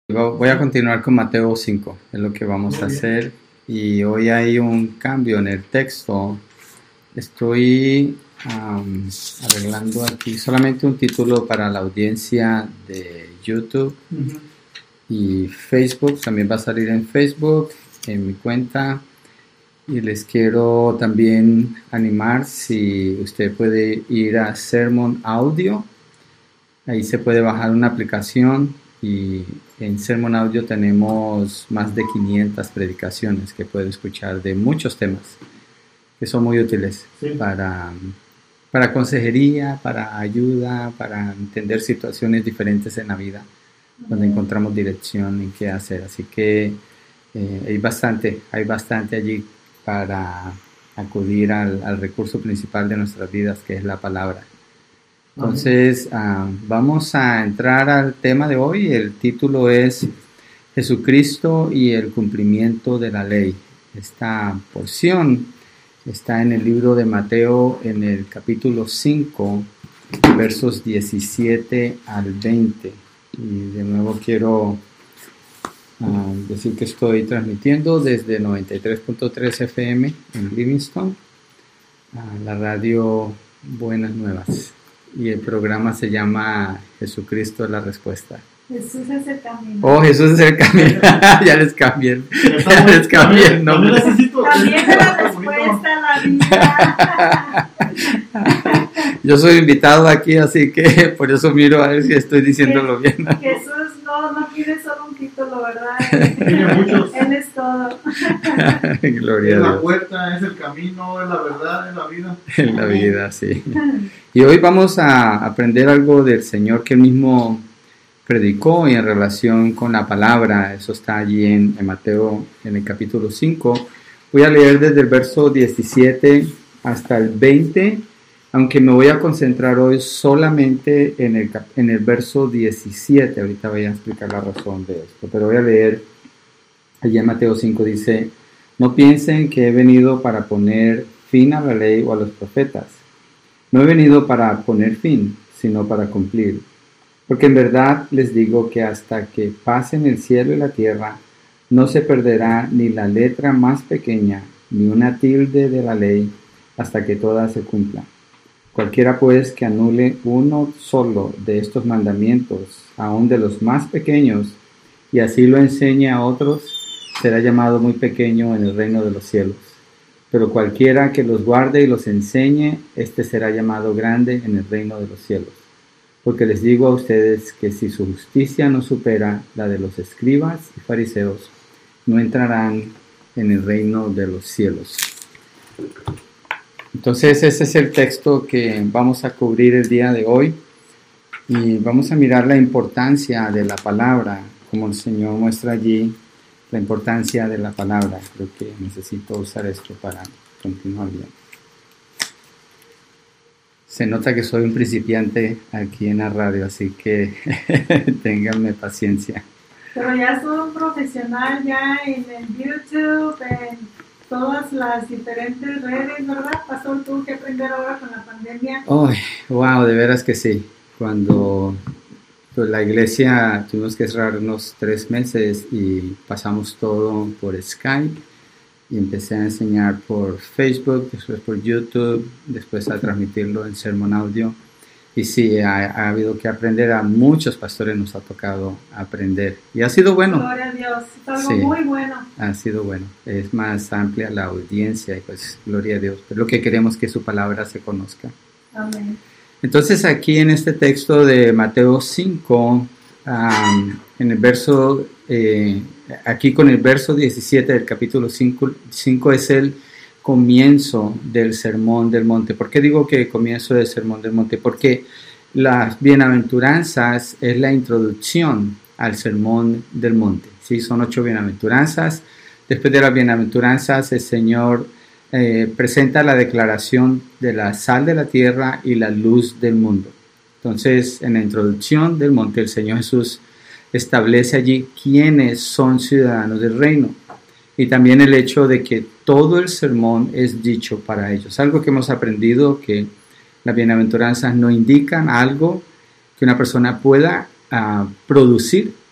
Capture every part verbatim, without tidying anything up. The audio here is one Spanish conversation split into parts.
Voy a continuar con Mateo cinco, es lo que vamos a hacer. Y hoy hay un cambio en el texto. Estoy um, arreglando aquí solamente un título para la audiencia de YouTube uh-huh. y Facebook. También va a salir en Facebook, en mi cuenta. Y les quiero también animar, si usted puede ir a Sermon Audio. Ahí se puede bajar una aplicación. Y en Sermon Audio tenemos más de quinientas predicaciones que puede escuchar de muchos temas que son muy útiles sí. para, para consejería, para ayuda, para entender situaciones diferentes en la vida, donde encontramos dirección en qué hacer. Así que eh, hay bastante, hay bastante allí para acudir al, al recurso principal de nuestras vidas, que es la palabra. Entonces, uh, vamos a entrar al tema de hoy. El título es Jesucristo y el cumplimiento de la ley. Esta porción está en el libro de Mateo, en el capítulo cinco, versos diecisiete al veinte. Y de nuevo quiero uh, decir que estoy transmitiendo desde noventa y tres punto tres F M en Livingston, uh, la radio Buenas Nuevas. Y el programa se llama Jesucristo es la respuesta. Jesús es el camino. Oh, Jesús es el camino. Ya les cambié. Ya les cambié el nombre. También es la respuesta a la vida. Yo soy invitado aquí, así que por eso miro a ver si estoy diciéndolo bien. Jesús no, no quiere solo un título, ¿verdad? Él es todo. Gloria es a Dios. La puerta, es el camino, es la verdad, es la vida. En la vida, sí. Y hoy vamos a aprender algo del Señor que Él mismo predicó y en relación con la palabra. Eso está allí en, en Mateo, en el capítulo cinco. Voy a leer desde el verso diecisiete hasta el veinte, aunque me voy a concentrar hoy solamente en el, en el verso diecisiete. Ahorita voy a explicar la razón de esto, pero voy a leer allí en Mateo cinco. Dice: no piensen que he venido para poner fin a la ley o a los profetas. No he venido para poner fin, sino para cumplir. Porque en verdad les digo que hasta que pasen el cielo y la tierra, no se perderá ni la letra más pequeña, ni una tilde de la ley, hasta que toda se cumpla. Cualquiera pues que anule uno solo de estos mandamientos, aun de los más pequeños, y así lo enseñe a otros, será llamado muy pequeño en el reino de los cielos. Pero cualquiera que los guarde y los enseñe, éste será llamado grande en el reino de los cielos. Porque les digo a ustedes que si su justicia no supera la de los escribas y fariseos, no entrarán en el reino de los cielos. Entonces ese es el texto que vamos a cubrir el día de hoy. Y vamos a mirar la importancia de la palabra, como el Señor muestra allí la importancia de la palabra. Creo que necesito usar esto para continuar bien. Se nota que soy un principiante aquí en la radio, así que ténganme paciencia. Pero ya es todo un profesional ya en el YouTube, en todas las diferentes redes, ¿verdad? Pastor, tuvo que aprender ahora con la pandemia. Oh, wow, de veras que sí. Cuando pues, la iglesia tuvimos que cerrar unos tres meses y pasamos todo por Skype. Y empecé a enseñar por Facebook, después por YouTube, después a transmitirlo en Sermon Audio. Y sí, ha, ha habido que aprender. A muchos pastores nos ha tocado aprender. Y ha sido bueno. Gloria a Dios, es algo sí, muy bueno. Ha sido bueno. Es más amplia la audiencia y pues gloria a Dios. Pero lo que queremos es que su palabra se conozca. Amén. Entonces aquí en este texto de Mateo cinco, um, en el verso... Eh, aquí con el verso diecisiete del capítulo cinco, cinco es el comienzo del Sermón del Monte. ¿Por qué digo que comienzo del Sermón del Monte? Porque las bienaventuranzas es la introducción al Sermón del Monte. ¿Sí? Son ocho bienaventuranzas. Después de las bienaventuranzas el Señor eh, presenta la declaración de la sal de la tierra y la luz del mundo. Entonces, en la introducción del monte, el Señor Jesús establece allí quiénes son ciudadanos del reino y también el hecho de que todo el sermón es dicho para ellos. Algo que hemos aprendido, que las bienaventuranzas no indican algo que una persona pueda uh, producir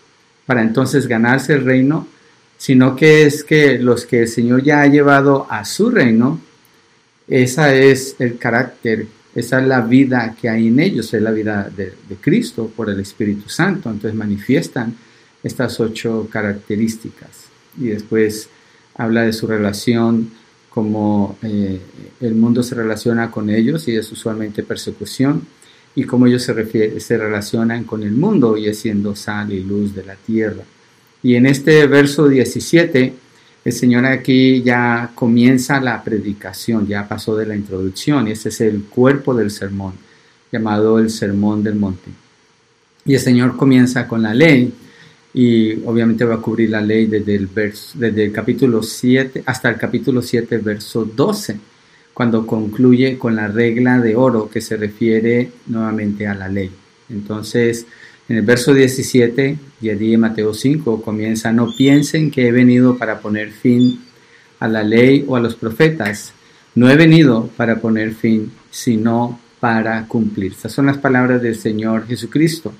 para entonces ganarse el reino, sino que es que los que el Señor ya ha llevado a su reino, esa es el carácter, esa es la vida que hay en ellos, es la vida de, de Cristo por el Espíritu Santo. Entonces manifiestan estas ocho características. Y después habla de su relación, como eh, el mundo se relaciona con ellos y es usualmente persecución, y cómo ellos se, refiere, se relacionan con el mundo y es siendo sal y luz de la tierra. Y en este verso diecisiete, el Señor aquí ya comienza la predicación, ya pasó de la introducción, y este es el cuerpo del sermón, llamado el Sermón del Monte. Y el Señor comienza con la ley, y obviamente va a cubrir la ley desde el, verso, desde el capítulo siete hasta el capítulo siete, verso doce, cuando concluye con la regla de oro que se refiere nuevamente a la ley. Entonces, en el verso diecisiete, y allí en Mateo cinco, comienza: no piensen que he venido para poner fin a la ley o a los profetas. No he venido para poner fin, sino para cumplir. Estas son las palabras del Señor Jesucristo.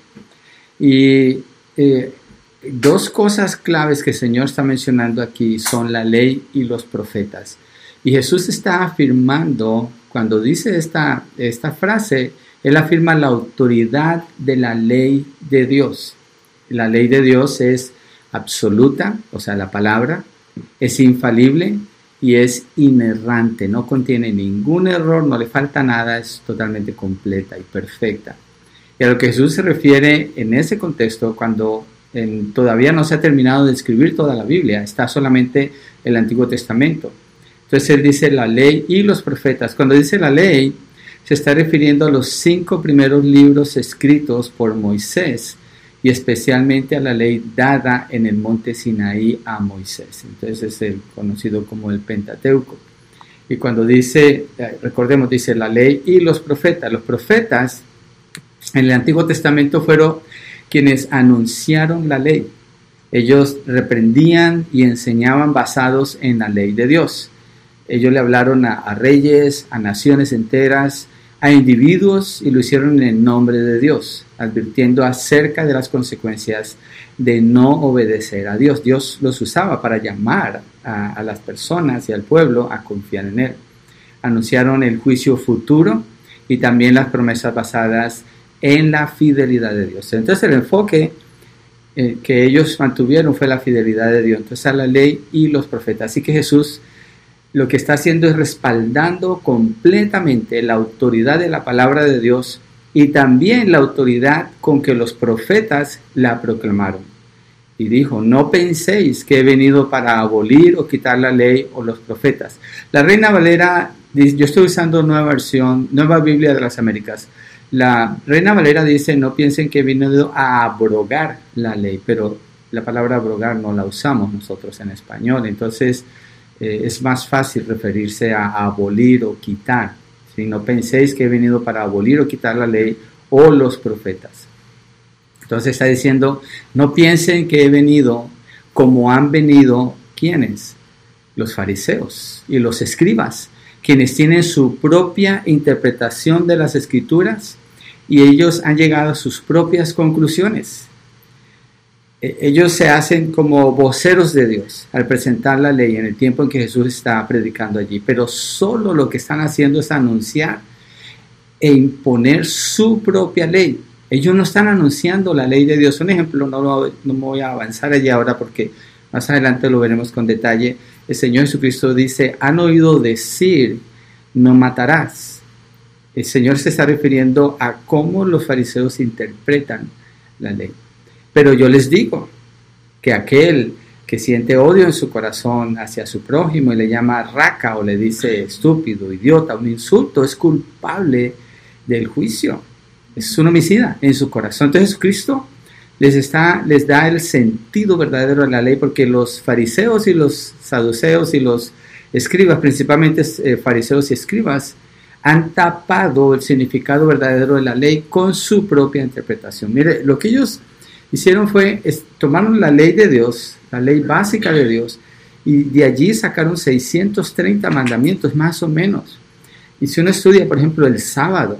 Y eh, dos cosas claves que el Señor está mencionando aquí son la ley y los profetas. Y Jesús está afirmando, cuando dice esta, esta frase, Él afirma la autoridad de la ley de Dios. La ley de Dios es absoluta, o sea, la palabra, es infalible y es inerrante, no contiene ningún error, no le falta nada, es totalmente completa y perfecta. Y a lo que Jesús se refiere en ese contexto, cuando en, todavía no se ha terminado de escribir toda la Biblia, está solamente el Antiguo Testamento. Entonces Él dice la ley y los profetas. Cuando dice la ley, se está refiriendo a los cinco primeros libros escritos por Moisés, y especialmente a la ley dada en el monte Sinaí a Moisés. Entonces es el conocido como el Pentateuco. Y cuando dice, recordemos, dice la ley y los profetas. Los profetas en el Antiguo Testamento fueron quienes anunciaron la ley. Ellos reprendían y enseñaban basados en la ley de Dios. Ellos le hablaron a, a reyes, a naciones enteras, a individuos, y lo hicieron en el nombre de Dios, advirtiendo acerca de las consecuencias de no obedecer a Dios. Dios los usaba para llamar a, a las personas y al pueblo a confiar en Él. Anunciaron el juicio futuro y también las promesas basadas en la fidelidad de Dios. Entonces el enfoque eh, que ellos mantuvieron fue la fidelidad de Dios. Entonces a la ley y los profetas. Así que Jesús lo que está haciendo es respaldando completamente la autoridad de la palabra de Dios y también la autoridad con que los profetas la proclamaron. Y dijo: no penséis que he venido para abolir o quitar la ley o los profetas. La Reina Valera, yo estoy usando nueva versión, Nueva Biblia de las Américas. La Reina Valera dice: no piensen que he venido a abrogar la ley, pero la palabra abrogar no la usamos nosotros en español. Entonces, Eh, es más fácil referirse a, a abolir o quitar. ¿Sí? No penséis que he venido para abolir o quitar la ley o los profetas. Entonces está diciendo: no piensen que he venido como han venido, ¿quiénes? Los fariseos y los escribas, quienes tienen su propia interpretación de las Escrituras y ellos han llegado a sus propias conclusiones. Ellos se hacen como voceros de Dios al presentar la ley en el tiempo en que Jesús está predicando allí, pero solo lo que están haciendo es anunciar e imponer su propia ley. Ellos no están anunciando la ley de Dios. Un ejemplo, no, lo, no me voy a avanzar allí ahora porque más adelante lo veremos con detalle. El Señor Jesucristo dice: han oído decir, no matarás. El Señor se está refiriendo a cómo los fariseos interpretan la ley. Pero yo les digo que aquel que siente odio en su corazón hacia su prójimo y le llama raca o le dice estúpido, idiota, un insulto, es culpable del juicio. Es un homicida en su corazón. Entonces Jesucristo les, está, les da el sentido verdadero de la ley, porque los fariseos y los saduceos y los escribas, principalmente eh, fariseos y escribas, han tapado el significado verdadero de la ley con su propia interpretación. Mire, lo que ellos hicieron fue, es, tomaron la ley de Dios, la ley básica de Dios, y de allí sacaron seiscientos treinta mandamientos más o menos. Y si uno estudia, por ejemplo, el sábado,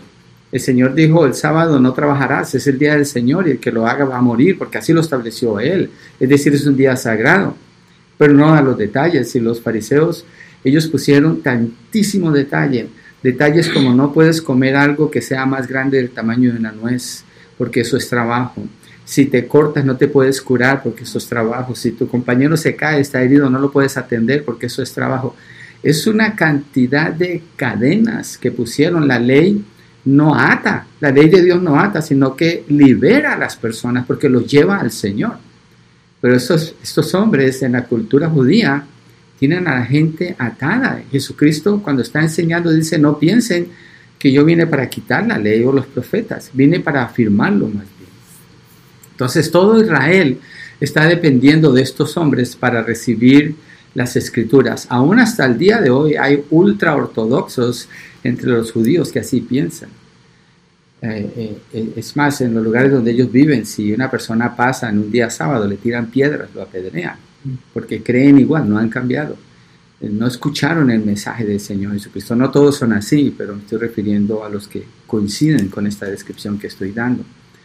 El Señor dijo, el sábado no trabajarás, es el día del Señor y el que lo haga va a morir, porque así lo estableció Él. Es decir, es un día sagrado, pero no a los detalles. Y los fariseos, ellos pusieron tantísimo detalle, detalles como no puedes comer algo que sea más grande del tamaño de una nuez, porque eso es trabajo. Si te cortas no te puedes curar, porque eso es trabajo. Si tu compañero se cae, está herido, no lo puedes atender, porque eso es trabajo. Es una cantidad de cadenas que pusieron. La ley no ata, la ley de Dios no ata, sino que libera a las personas porque los lleva al Señor. Pero estos, estos hombres en la cultura judía tienen a la gente atada. Jesucristo, cuando está enseñando, dice, no piensen que yo vine para quitar la ley o los profetas, vine para afirmarlo más bien. Entonces todo Israel está dependiendo de estos hombres para recibir las escrituras. Aún hasta el día de hoy hay ultra ortodoxos entre los judíos que así piensan. Eh, eh, es más, en los lugares donde ellos viven, si una persona pasa en un día sábado, le tiran piedras, lo apedrean, porque creen igual, no han cambiado. Eh, no escucharon el mensaje del Señor Jesucristo. No todos son así, pero me estoy refiriendo a los que coinciden con esta descripción que estoy dando.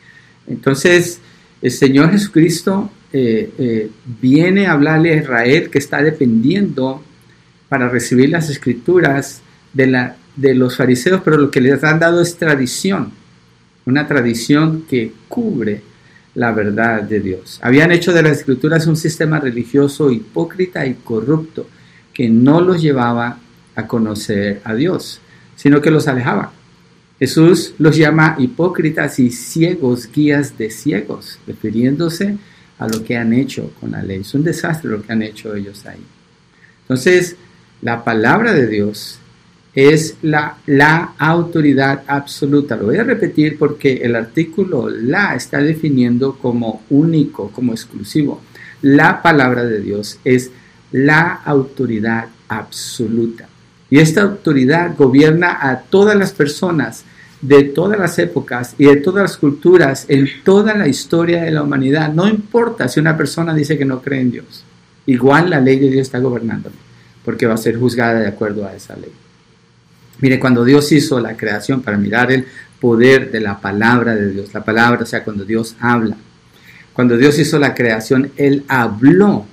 Entonces, el Señor Jesucristo eh, eh, viene a hablarle a Israel que está dependiendo para recibir las escrituras de, la, de los fariseos, pero lo que les han dado es tradición, una tradición que cubre la verdad de Dios. Habían hecho de las escrituras un sistema religioso hipócrita y corrupto que no los llevaba a conocer a Dios, sino que los alejaba. Jesús los llama hipócritas y ciegos, guías de ciegos, refiriéndose a lo que han hecho con la ley. Es un desastre lo que han hecho ellos ahí. Entonces, la palabra de Dios es la, la autoridad absoluta. Lo voy a repetir porque el artículo la está definiendo como único, como exclusivo. La palabra de Dios es la autoridad absoluta. Y esta autoridad gobierna a todas las personas de todas las épocas y de todas las culturas en toda la historia de la humanidad. No importa si una persona dice que no cree en Dios. Igual la ley de Dios está gobernando, porque va a ser juzgada de acuerdo a esa ley. Mire, cuando Dios hizo la creación, para mirar el poder de la palabra de Dios, la palabra, o sea, cuando Dios habla. Cuando Dios hizo la creación, Él habló.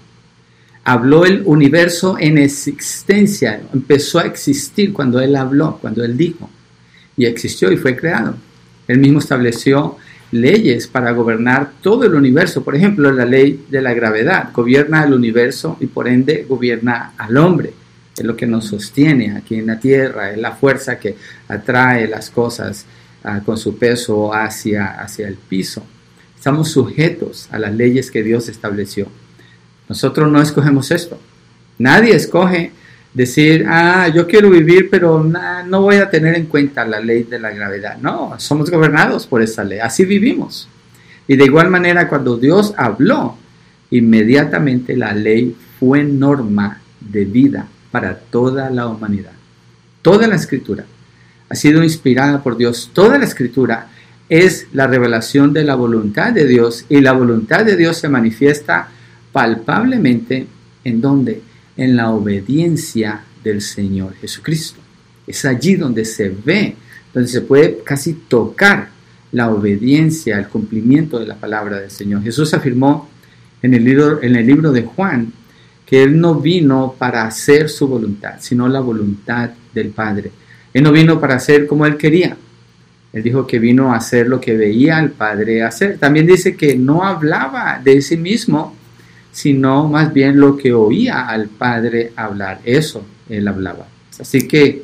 Habló el universo en existencia, empezó a existir cuando Él habló, cuando Él dijo, y existió y fue creado. Él mismo estableció leyes para gobernar todo el universo. Por ejemplo, la ley de la gravedad gobierna el universo y por ende gobierna al hombre. Es lo que nos sostiene aquí en la tierra, es la fuerza que atrae las cosas uh, con su peso hacia, hacia el piso. Estamos sujetos a las leyes que Dios estableció. Nosotros no escogemos esto. Nadie escoge decir, ah, yo quiero vivir, pero nah, no voy a tener en cuenta la ley de la gravedad. No, somos gobernados por esa ley. Así vivimos. Y de igual manera, cuando Dios habló, inmediatamente la ley fue norma de vida para toda la humanidad. Toda la Escritura ha sido inspirada por Dios. Toda la Escritura es la revelación de la voluntad de Dios, y la voluntad de Dios se manifiesta palpablemente, ¿en dónde? En la obediencia del Señor Jesucristo. Es allí donde se ve, donde se puede casi tocar la obediencia, el cumplimiento de la palabra del Señor. Jesús afirmó en el libro, en el libro de Juan que Él no vino para hacer su voluntad, sino la voluntad del Padre. Él no vino para hacer como Él quería. Él dijo que vino a hacer lo que veía al Padre hacer. También dice que no hablaba de sí mismo, sino más bien lo que oía al Padre hablar. Eso Él hablaba. Así que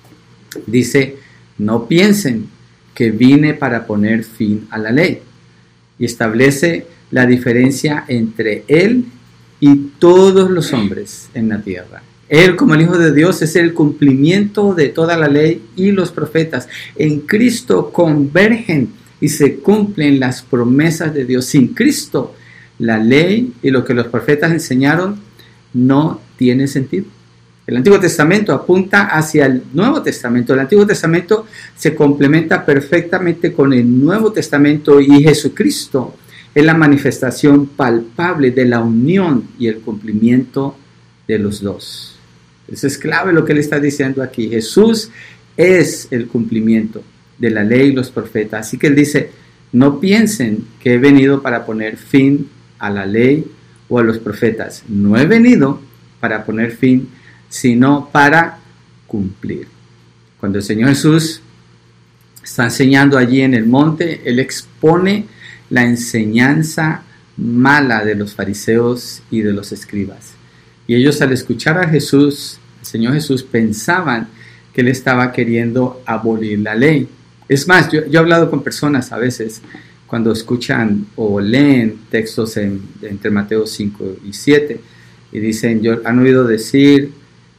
dice, no piensen que vine para poner fin a la ley. Y establece la diferencia entre Él y todos los hombres en la tierra. Él, como el Hijo de Dios, es el cumplimiento de toda la ley y los profetas. En Cristo convergen y se cumplen las promesas de Dios. Sin Cristo, la ley y lo que los profetas enseñaron no tiene sentido. El Antiguo Testamento apunta hacia el Nuevo Testamento. El Antiguo Testamento se complementa perfectamente con el Nuevo Testamento, y Jesucristo es la manifestación palpable de la unión y el cumplimiento de los dos. Eso es clave lo que Él está diciendo aquí. Jesús es el cumplimiento de la ley y los profetas. Así que él dice, no piensen que he venido para poner fin a la ley o a los profetas. No he venido para poner fin, sino para cumplir. Cuando el Señor Jesús está enseñando allí en el monte, él expone la enseñanza mala de los fariseos y de los escribas. Y ellos, al escuchar a Jesús, el Señor Jesús, pensaban que él estaba queriendo abolir la ley. Es más, yo, yo he hablado con personas a veces cuando escuchan o leen textos en, entre Mateo cinco y siete y dicen, yo, han oído decir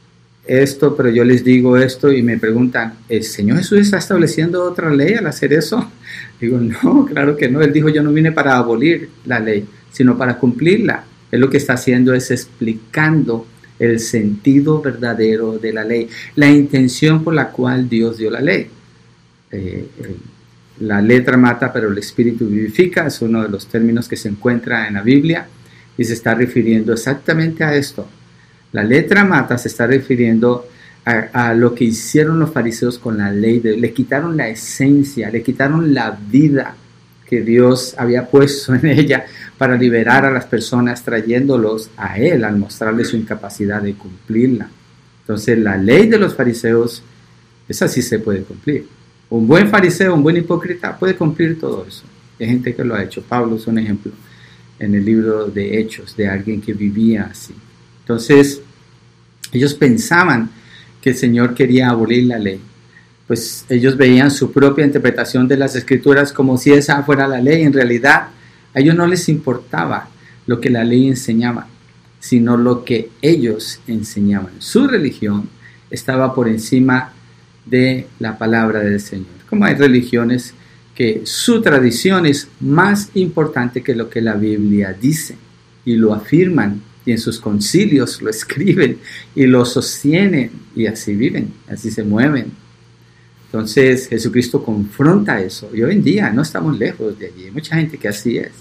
esto, pero yo les digo esto, y me preguntan, ¿el Señor Jesús está estableciendo otra ley al hacer eso? Digo, no, claro que no. Él dijo, yo no vine para abolir la ley, sino para cumplirla. Él lo que está haciendo es explicando el sentido verdadero de la ley, la intención por la cual Dios dio la ley. Eh, eh, la letra mata, pero el espíritu vivifica, es uno de los términos que se encuentra en la Biblia y se está refiriendo exactamente a esto. La letra mata se está refiriendo a, a lo que hicieron los fariseos con la ley. De, le quitaron la esencia, le quitaron la vida que Dios había puesto en ella para liberar a las personas, trayéndolos a Él al mostrarles su incapacidad de cumplirla. Entonces la ley de los fariseos, esa sí se puede cumplir. Un buen fariseo, un buen hipócrita puede cumplir todo eso. Hay gente que lo ha hecho. Pablo es un ejemplo en el libro de Hechos de alguien que vivía así. Entonces, ellos pensaban que el Señor quería abolir la ley. Pues ellos veían su propia interpretación de las Escrituras como si esa fuera la ley. En realidad, a ellos no les importaba lo que la ley enseñaba, sino lo que ellos enseñaban. Su religión estaba por encima de la palabra del Señor. Como hay religiones que su tradición es más importante que lo que la Biblia dice, y lo afirman, y en sus concilios lo escriben y lo sostienen, y así viven, así se mueven. Entonces Jesucristo confronta eso, y hoy en día no estamos lejos de allí. Hay mucha gente que así es.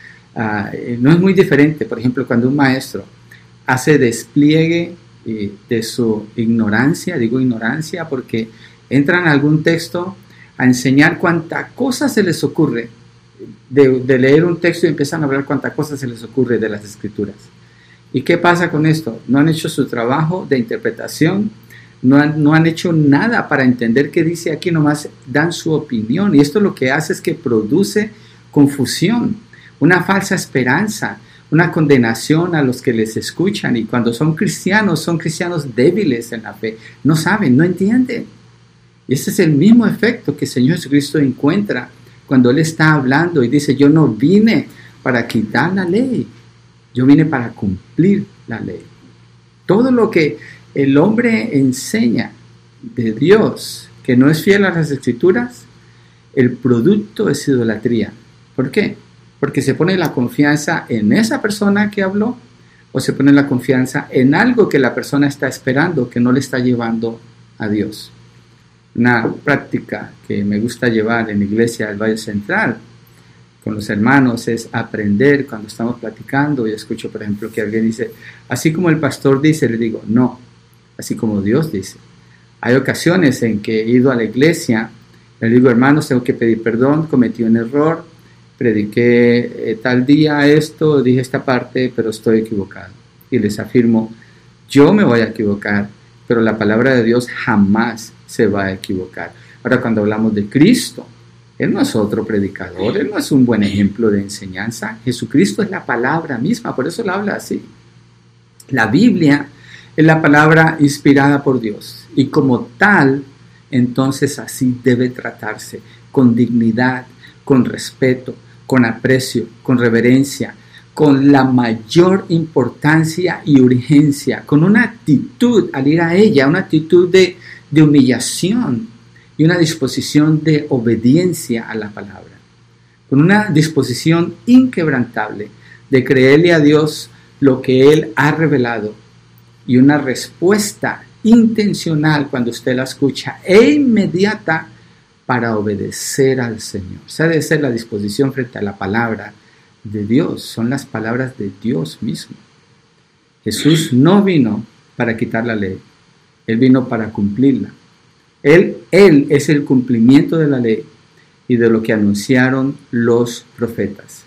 Uh, no es muy diferente, por ejemplo, cuando un maestro hace despliegue eh, de su ignorancia, digo ignorancia porque entran a algún texto a enseñar cuánta cosa se les ocurre, de, de leer un texto y empiezan a hablar cuánta cosa se les ocurre de las Escrituras. ¿Y qué pasa con esto? No han hecho su trabajo de interpretación, no han, no han hecho nada para entender qué dice aquí, nomás dan su opinión. Y esto lo que hace es que produce confusión, una falsa esperanza, una condenación a los que les escuchan. Y cuando son cristianos, son cristianos débiles en la fe, no saben, no entienden. Y ese es el mismo efecto que el Señor Jesucristo encuentra cuando Él está hablando y dice, yo no vine para quitar la ley, yo vine para cumplir la ley. Todo lo que el hombre enseña de Dios, que no es fiel a las Escrituras, el producto es idolatría. ¿Por qué? Porque se pone la confianza en esa persona que habló, o se pone la confianza en algo que la persona está esperando, que no le está llevando a Dios. Una práctica que me gusta llevar en la iglesia del Valle Central con los hermanos es aprender cuando estamos platicando y escucho, por ejemplo, que alguien dice, así como el pastor dice, le digo, no, así como Dios dice. Hay ocasiones en que he ido a la iglesia, le digo, hermanos, tengo que pedir perdón, cometí un error, prediqué eh, tal día esto, dije esta parte, pero estoy equivocado. Y les afirmo, yo me voy a equivocar, pero la palabra de Dios jamás se va a equivocar. Ahora, cuando hablamos de Cristo, Él no es otro predicador, Él no es un buen ejemplo de enseñanza. Jesucristo es la palabra misma, por eso Él habla así. La Biblia es la palabra inspirada por Dios, y como tal, entonces así debe tratarse, con dignidad, con respeto, con aprecio, con reverencia, con la mayor importancia y urgencia, con una actitud al ir a ella, una actitud de, de humillación y una disposición de obediencia a la palabra, con una disposición inquebrantable de creerle a Dios lo que Él ha revelado, y una respuesta intencional cuando usted la escucha e inmediata para obedecer al Señor. O sea, debe ser la disposición frente a la palabra de Dios, son las palabras de Dios mismo. Jesús no vino para quitar la ley, Él vino para cumplirla. Él, él es el cumplimiento de la ley y de lo que anunciaron los profetas.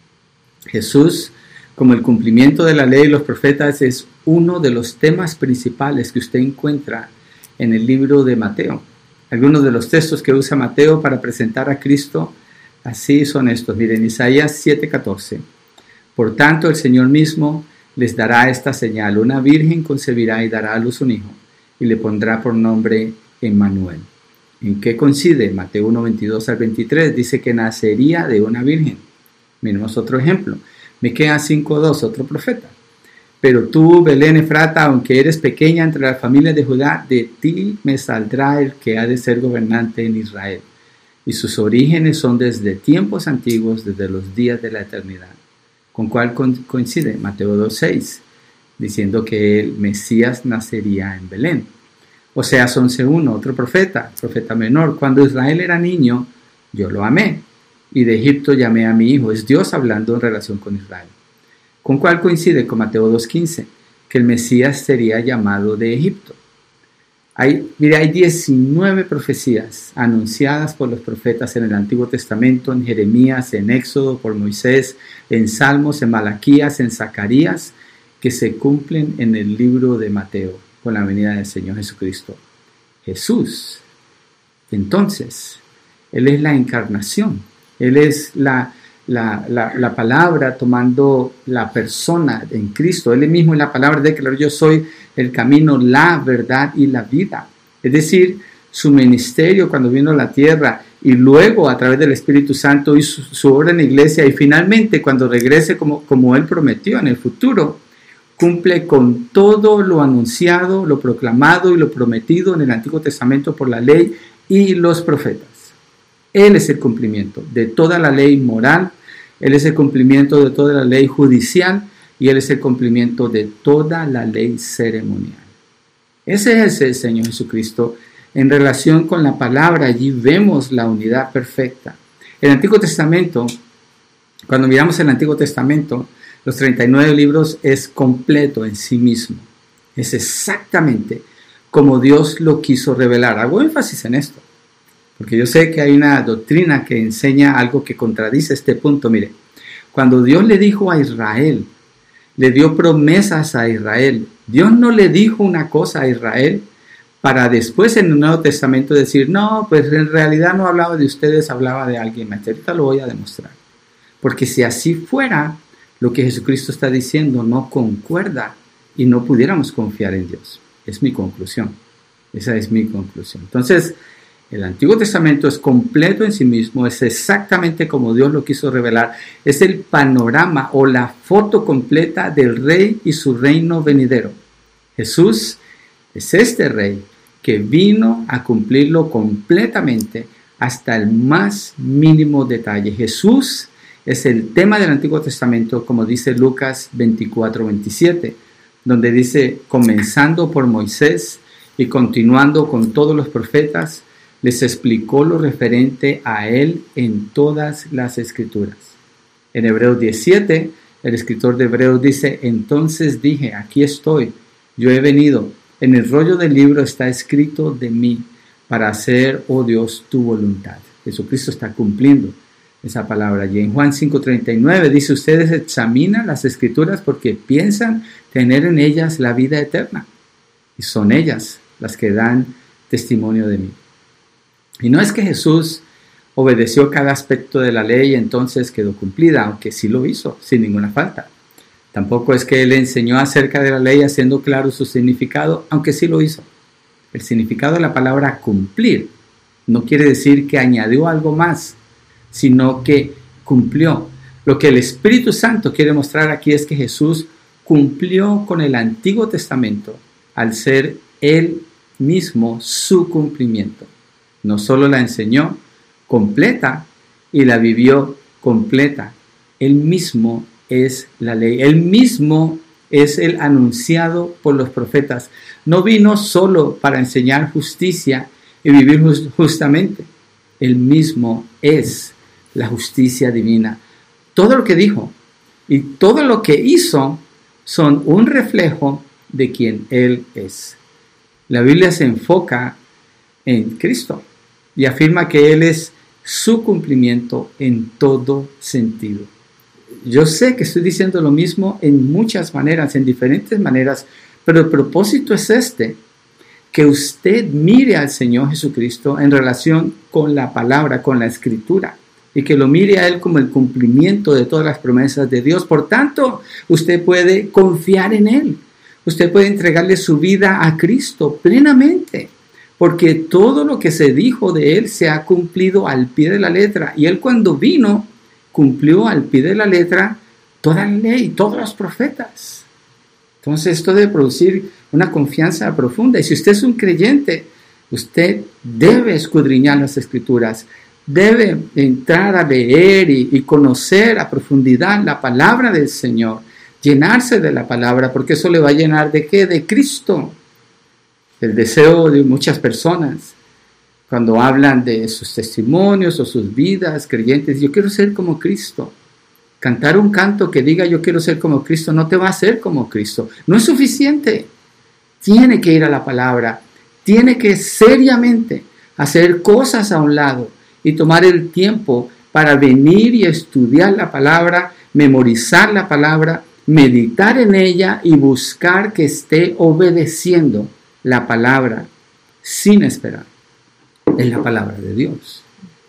Jesús, como el cumplimiento de la ley y los profetas, es uno de los temas principales que usted encuentra en el libro de Mateo. Algunos de los textos que usa Mateo para presentar a Cristo así son estos. Miren, Isaías siete catorce. Por tanto, el Señor mismo les dará esta señal. Una virgen concebirá y dará a luz un hijo, y le pondrá por nombre Emmanuel. ¿En qué coincide? Mateo uno, veintidós al veintitrés dice que nacería de una virgen. Miremos otro ejemplo. Miqueas cinco dos, otro profeta. Pero tú, Belén Efrata, aunque eres pequeña entre las familias de Judá, de ti me saldrá el que ha de ser gobernante en Israel. Y sus orígenes son desde tiempos antiguos, desde los días de la eternidad. ¿Con cuál coincide? Mateo dos seis, diciendo que el Mesías nacería en Belén. Oseas once uno, otro profeta, profeta menor. Cuando Israel era niño, yo lo amé, y de Egipto llamé a mi hijo. Es Dios hablando en relación con Israel. ¿Con cuál coincide? Con Mateo dos quince, que el Mesías sería llamado de Egipto. Hay, mire, hay diecinueve profecías anunciadas por los profetas en el Antiguo Testamento, en Jeremías, en Éxodo, por Moisés, en Salmos, en Malaquías, en Zacarías, que se cumplen en el libro de Mateo con la venida del Señor Jesucristo. Jesús, entonces, Él es la encarnación, Él es la, la, la, la palabra tomando la persona en Cristo. Él mismo en la palabra declaró: yo soy el camino, la verdad y la vida. Es decir, su ministerio cuando vino a la tierra y luego a través del Espíritu Santo y su, su obra en la iglesia, y finalmente cuando regrese como, como Él prometió en el futuro, cumple con todo lo anunciado, lo proclamado y lo prometido en el Antiguo Testamento por la ley y los profetas. Él es el cumplimiento de toda la ley moral, Él es el cumplimiento de toda la ley judicial y Él es el cumplimiento de toda la ley ceremonial. Ese es el Señor Jesucristo. En relación con la palabra, allí vemos la unidad perfecta. El Antiguo Testamento, cuando miramos el Antiguo Testamento, los treinta y nueve libros es completo en sí mismo. Es exactamente como Dios lo quiso revelar. Hago énfasis en esto, porque yo sé que hay una doctrina que enseña algo que contradice este punto. Mire, cuando Dios le dijo a Israel, le dio promesas a Israel, Dios no le dijo una cosa a Israel para después en el Nuevo Testamento decir: no, pues en realidad no hablaba de ustedes, hablaba de alguien más. Ahorita lo voy a demostrar. Porque si así fuera, lo que Jesucristo está diciendo no concuerda y no pudiéramos confiar en Dios. Es mi conclusión. Esa es mi conclusión. Entonces, el Antiguo Testamento es completo en sí mismo, es exactamente como Dios lo quiso revelar. Es el panorama o la foto completa del Rey y su reino venidero. Jesús es este Rey que vino a cumplirlo completamente hasta el más mínimo detalle. Jesús es el tema del Antiguo Testamento, como dice Lucas veinticuatro veintisiete, donde dice: comenzando por Moisés y continuando con todos los profetas, les explicó lo referente a Él en todas las Escrituras. En Hebreos diecisiete, el escritor de Hebreos dice: entonces dije, aquí estoy, yo he venido, en el rollo del libro está escrito de mí, para hacer, oh Dios, tu voluntad. Jesucristo está cumpliendo esa palabra. Y en Juan cinco treinta y nueve dice: ustedes examinan las Escrituras porque piensan tener en ellas la vida eterna, y son ellas las que dan testimonio de mí. Y no es que Jesús obedeció cada aspecto de la ley y entonces quedó cumplida, aunque sí lo hizo, sin ninguna falta. Tampoco es que Él enseñó acerca de la ley haciendo claro su significado, aunque sí lo hizo. El significado de la palabra cumplir no quiere decir que añadió algo más, sino que cumplió. Lo que el Espíritu Santo quiere mostrar aquí es que Jesús cumplió con el Antiguo Testamento al ser Él mismo su cumplimiento. No solo la enseñó completa y la vivió completa. Él mismo es la ley. Él mismo es el anunciado por los profetas. No vino solo para enseñar justicia y vivir justamente. Él mismo es la justicia divina. Todo lo que dijo y todo lo que hizo son un reflejo de quien Él es. La Biblia se enfoca en Cristo y afirma que Él es su cumplimiento en todo sentido. Yo sé que estoy diciendo lo mismo en muchas maneras, en diferentes maneras, pero el propósito es este, que usted mire al Señor Jesucristo en relación con la palabra, con la Escritura, y que lo mire a Él como el cumplimiento de todas las promesas de Dios. Por tanto, usted puede confiar en Él. Usted puede entregarle su vida a Cristo plenamente, porque todo lo que se dijo de Él se ha cumplido al pie de la letra. Y Él, cuando vino, cumplió al pie de la letra toda la ley, todos los profetas. Entonces esto debe producir una confianza profunda. Y si usted es un creyente, usted debe escudriñar las Escrituras, debe entrar a leer y, y conocer a profundidad la palabra del Señor, llenarse de la palabra, porque eso le va a llenar ¿de qué? De Cristo. El deseo de muchas personas, cuando hablan de sus testimonios o sus vidas creyentes, yo quiero ser como Cristo. Cantar un canto que diga yo quiero ser como Cristo no te va a hacer como Cristo. No es suficiente. Tiene que ir a la palabra. Tiene que seriamente hacer cosas a un lado y tomar el tiempo para venir y estudiar la palabra, memorizar la palabra, meditar en ella y buscar que esté obedeciendo la palabra sin esperar. Es la palabra de Dios.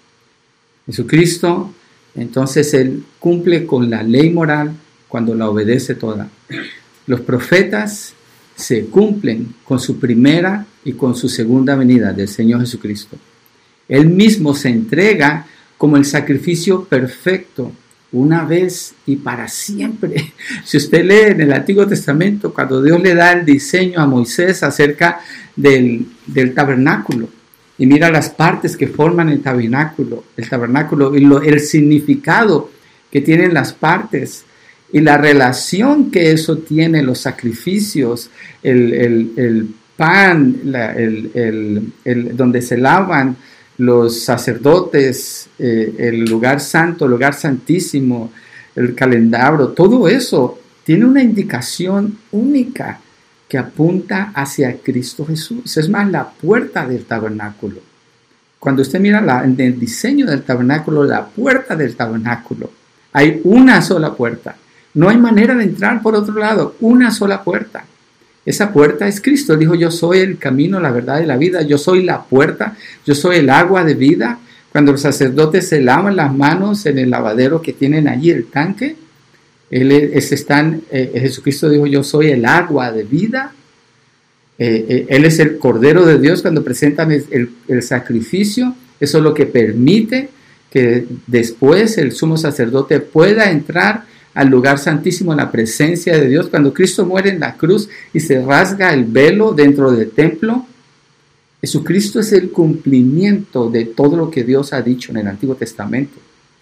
Jesucristo, entonces Él cumple con la ley moral cuando la obedece toda. Los profetas se cumplen con su primera y con su segunda venida del Señor Jesucristo. Él mismo se entrega como el sacrificio perfecto, una vez y para siempre. Si usted lee en el Antiguo Testamento, cuando Dios le da el diseño a Moisés acerca del, del tabernáculo, y mira las partes que forman el tabernáculo, el tabernáculo y lo, el significado que tienen las partes, y la relación que eso tiene, los sacrificios, el, el, el pan, la, el, el, el, donde se lavan los sacerdotes, eh, el lugar santo, el lugar santísimo, el calendario, todo eso tiene una indicación única que apunta hacia Cristo Jesús. Es más, la puerta del tabernáculo. Cuando usted mira la, en el diseño del tabernáculo, la puerta del tabernáculo, hay una sola puerta. No hay manera de entrar por otro lado, una sola puerta. Esa puerta es Cristo. Él dijo, yo soy el camino, la verdad y la vida. Yo soy la puerta, yo soy el agua de vida. Cuando los sacerdotes se lavan las manos en el lavadero que tienen allí, el tanque, él es, están, eh, Jesucristo dijo, yo soy el agua de vida. Eh, eh, él es el Cordero de Dios cuando presentan el, el, el sacrificio. Eso es lo que permite que después el sumo sacerdote pueda entrar al lugar santísimo en la presencia de Dios. Cuando Cristo muere en la cruz y se rasga el velo dentro del templo, Jesucristo es el cumplimiento de todo lo que Dios ha dicho en el Antiguo Testamento.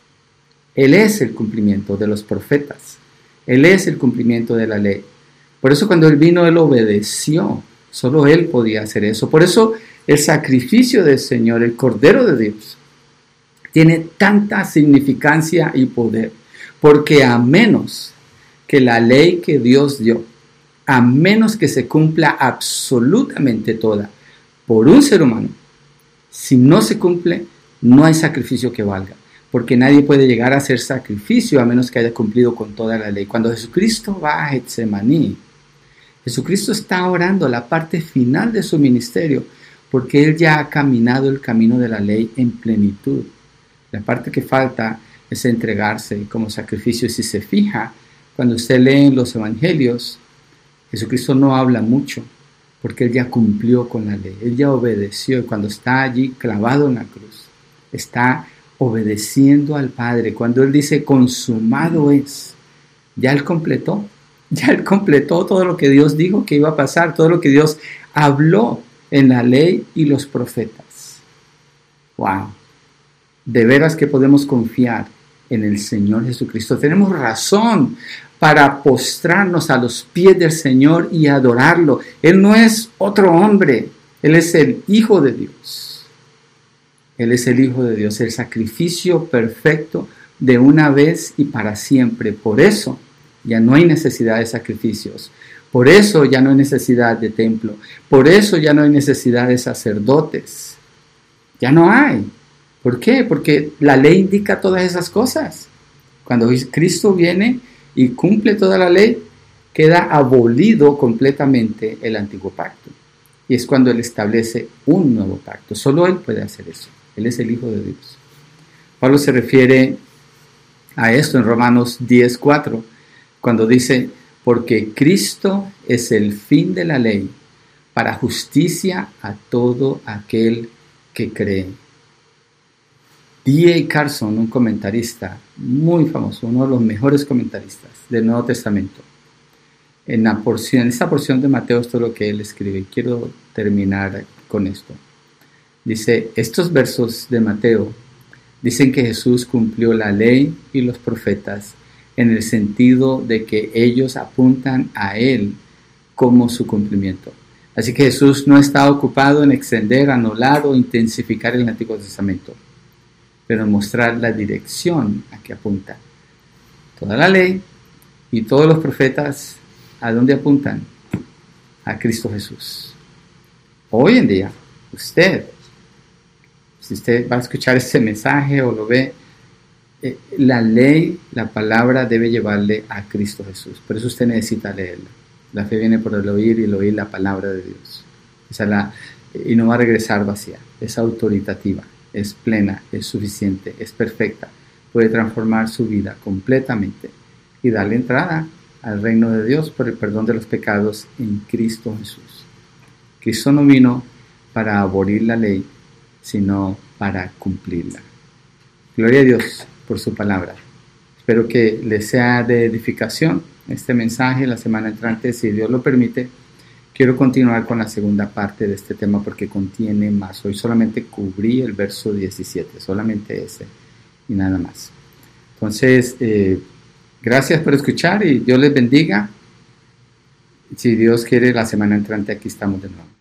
Él es el cumplimiento de los profetas. Él es el cumplimiento de la ley. Por eso cuando Él vino, Él obedeció. Solo Él podía hacer eso. Por eso el sacrificio del Señor, el Cordero de Dios, tiene tanta significancia y poder. Porque a menos que la ley que Dios dio, a menos que se cumpla absolutamente toda por un ser humano, si no se cumple, no hay sacrificio que valga. Porque nadie puede llegar a hacer sacrificio a menos que haya cumplido con toda la ley. Cuando Jesucristo va a Getsemaní, Jesucristo está orando la parte final de su ministerio, porque Él ya ha caminado el camino de la ley en plenitud. La parte que falta es entregarse como sacrificio. Y si se fija, cuando usted lee en los evangelios, Jesucristo no habla mucho, porque Él ya cumplió con la ley, Él ya obedeció. Y cuando está allí clavado en la cruz, está obedeciendo al Padre. Cuando Él dice consumado es, ya Él completó, ya Él completó todo lo que Dios dijo que iba a pasar, todo lo que Dios habló en la ley y los profetas. ¡Wow! De veras que podemos confiar en el Señor Jesucristo. Tenemos razón para postrarnos a los pies del Señor y adorarlo. Él no es otro hombre, Él es el Hijo de Dios. Él es el Hijo de Dios, el sacrificio perfecto de una vez y para siempre. Por eso ya no hay necesidad de sacrificios. Por eso ya no hay necesidad de templo. Por eso ya no hay necesidad de sacerdotes. Ya no hay. ¿Por qué? Porque la ley indica todas esas cosas. Cuando Cristo viene y cumple toda la ley, queda abolido completamente el antiguo pacto. Y es cuando Él establece un nuevo pacto. Solo Él puede hacer eso. Él es el Hijo de Dios. Pablo se refiere a esto en Romanos diez cuatro, cuando dice, porque Cristo es el fin de la ley para justicia a todo aquel que cree. D A Carson, un comentarista muy famoso, uno de los mejores comentaristas del Nuevo Testamento, en, la porción, en esta porción de Mateo, esto es lo que él escribe. Quiero terminar con esto. Dice, estos versos de Mateo dicen que Jesús cumplió la ley y los profetas en el sentido de que ellos apuntan a Él como su cumplimiento. Así que Jesús no está ocupado en extender, anular o intensificar el Antiguo Testamento, pero en mostrar la dirección a que apunta. Toda la ley y todos los profetas, ¿a dónde apuntan? A Cristo Jesús. Hoy en día, usted, si usted va a escuchar este mensaje o lo ve, eh, la ley, la palabra debe llevarle a Cristo Jesús. Por eso usted necesita leerla. La fe viene por el oír y el oír la palabra de Dios. Esa es la, y no va a regresar vacía. Es autoritativa, es plena, es suficiente, es perfecta. Puede transformar su vida completamente y darle entrada al reino de Dios por el perdón de los pecados en Cristo Jesús. Cristo no vino para abolir la ley, sino para cumplirla. Gloria a Dios por su palabra. Espero que les sea de edificación este mensaje. La semana entrante, si Dios lo permite, quiero continuar con la segunda parte de este tema porque contiene más. Hoy solamente cubrí el verso diecisiete, solamente ese y nada más. Entonces, eh, gracias por escuchar y Dios les bendiga. Si Dios quiere, la semana entrante aquí estamos de nuevo.